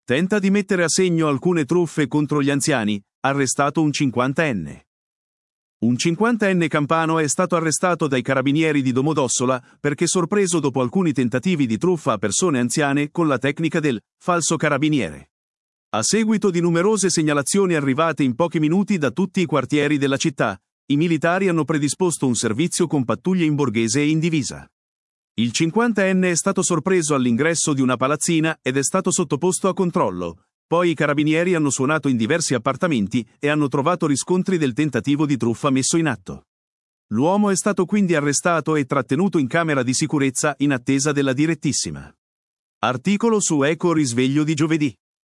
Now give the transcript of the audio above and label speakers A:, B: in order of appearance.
A: Tenta di mettere a segno alcune truffe contro gli anziani, arrestato un 50enne. Un 50enne campano è stato arrestato dai carabinieri di Domodossola perché sorpreso dopo alcuni tentativi di truffa a persone anziane con la tecnica del falso carabiniere. A seguito di numerose segnalazioni arrivate in pochi minuti da tutti i quartieri della città, i militari hanno predisposto un servizio con pattuglie in borghese e in divisa. Il 50enne è stato sorpreso all'ingresso di una palazzina ed è stato sottoposto a controllo. Poi i carabinieri hanno suonato in diversi appartamenti e hanno trovato riscontri del tentativo di truffa messo in atto. L'uomo è stato quindi arrestato e trattenuto in camera di sicurezza in attesa della direttissima. Articolo su Eco Risveglio di giovedì.